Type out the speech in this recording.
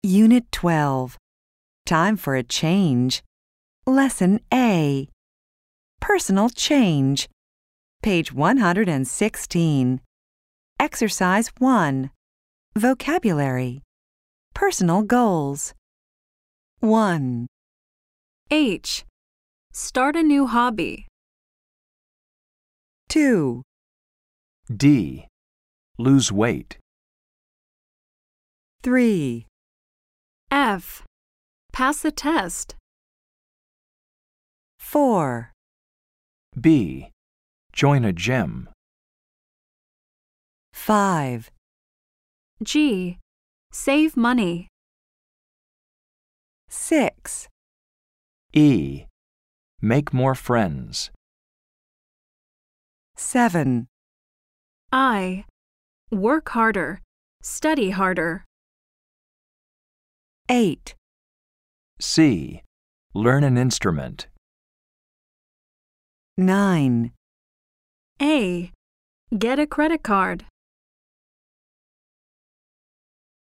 Unit 12. Time for a change. Lesson A. Personal change. Page 116. Exercise 1. Vocabulary. Personal goals. 1, H. Start a new hobby. 2, D. Lose weight. 3, F. Pass a test. 4, B. Join a gym. 5, G. Save money. 6, E. Make more friends. 7, I. Work harder. Study harder. 8, C. Learn an instrument. 9, A. Get a credit card.